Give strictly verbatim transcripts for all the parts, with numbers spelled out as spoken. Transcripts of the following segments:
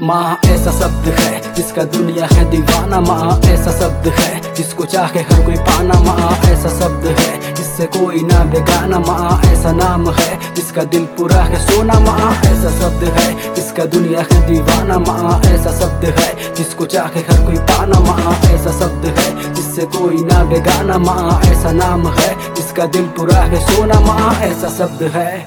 माँ ऐसा शब्द है जिसका दुनिया है दीवाना। माँ ऐसा शब्द है जिसको चाहे हर कोई पाना। माँ ऐसा शब्द है जिससे कोई ना बेगाना। माँ ऐसा नाम है जिसका दिल पूरा है सोना। माँ ऐसा शब्द है जिसका दुनिया है दीवाना। माँ ऐसा शब्द है जिसको चाहे हर कोई पाना। माँ ऐसा शब्द है जिससे कोई ना बेगाना। माँ ऐसा नाम है जिसका दिल पूरा है सोना। माँ ऐसा शब्द है।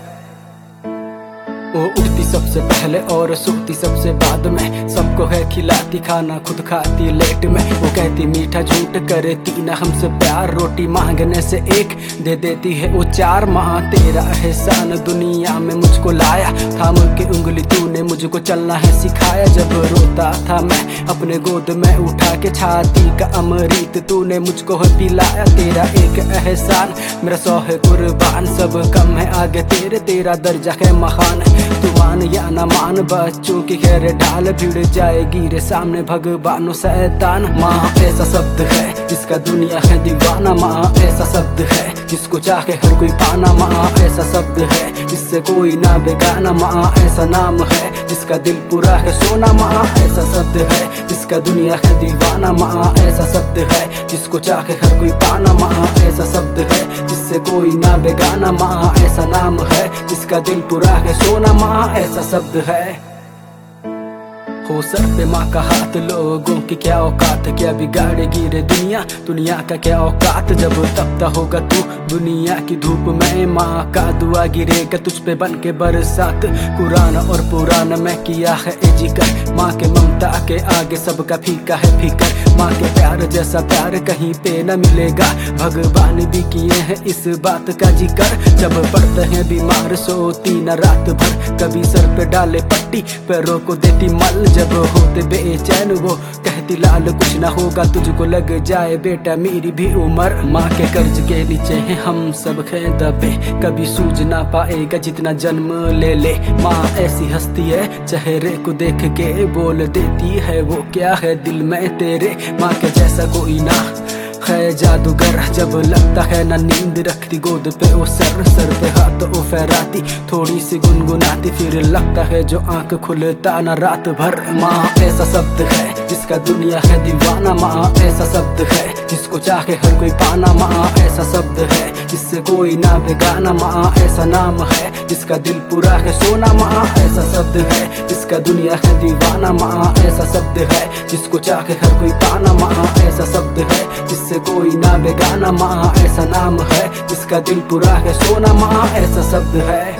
वो उठती सबसे पहले और सोती सबसे बाद में, सबको है खिलाती खाना खुद खाती लेट में। वो कहती मीठा झूठ करे तीना हमसे प्यार, रोटी मांगने से एक दे देती है वो चार। माँ तेरा एहसान दुनिया में मुझको लाया, थाम के उंगली तूने मुझको चलना है सिखाया। जब रोता था मैं अपने गोद में उठा के छाती का अमृत तूने मुझको है पिलाया। तेरा एक एहसान मेरा सौ है कुर्बान, सब कम है आगे तेरे, तेरा दर्जा है महान। तू मान या न मान बच्चों की खैर ढाल, भिड़ जाएगी रे सामने भगवान शैतान। माँ ऐसा शब्द है जिसका दुनिया है दीवाना। माँ ऐसा शब्द है जिसको चाहे हर कोई पाना। माँ ऐसा शब्द है जिससे कोई ना बेगाना। माँ ऐसा नाम है जिसका दिल पूरा है सोना। माँ ऐसा शब्द है जिसका दुनिया है दीवाना। माँ ऐसा शब्द है जिसको चाहे हर कोई पाना। माँ ऐसा शब्द है जिससे कोई ना बेगाना। माँ ऐसा नाम है जिसका दिल पूरा है सोना। माँ ऐसा शब्द है। हो सर पे माँ का हाथ, लोगों की क्या औकात, क्या बिगाड़ेगी रे दुनिया, दुनिया का क्या औकात। जब तपता होगा तू दुनिया की धूप में, माँ का दुआ गिरेगा तुझ पे बन के बरसात। कुरान और पुरान में किया है ए जिक्र, माँ के ममता के आगे सबका फीका है फिकर। माँ के प्यार जैसा प्यार कहीं पे न मिलेगा, भगवान भी किए हैं इस बात का जिक्र। जब पड़ते हैं बीमार सोती न रात भर, कभी सर पे डाले पट्टी पैरों को देती मल। जब होते बेचैन वो कहती लाल कुछ ना होगा, तुझको लग जाए बेटा मेरी भी उम्र। माँ के कर्ज के नीचे हैं हम सब खे दबे, कभी सूझ ना पाएगा जितना जन्म ले ले। माँ ऐसी हस्ती है चेहरे को देख के बोल देती है वो क्या है दिल में तेरे। माँ के जैसा कोई ना है जादूगर, जब लगता है ना नींद रखती गोद पे वो सर, सर पे हाथ वो फहराती थोड़ी सी गुनगुनाती, फिर लगता है जो आंख खुलता ना रात भर। माँ ऐसा शब्द है जिसका दुनिया है दीवाना। माँ ऐसा शब्द है जिसको चाहे हर कोई पाना। माँ ऐसा शब्द है जिससे कोई ना बेगाना। माँ ऐसा नाम है जिसका दिल पूरा है सोना। माँ ऐसा शब्द है जिसका दुनिया है दीवाना। माँ ऐसा शब्द है जिसको चाहे हर कोई पाना। माँ ऐसा शब्द है जिससे कोई ना बेगाना। माँ ऐसा नाम है जिसका दिल पूरा है सोना। माँ ऐसा शब्द है।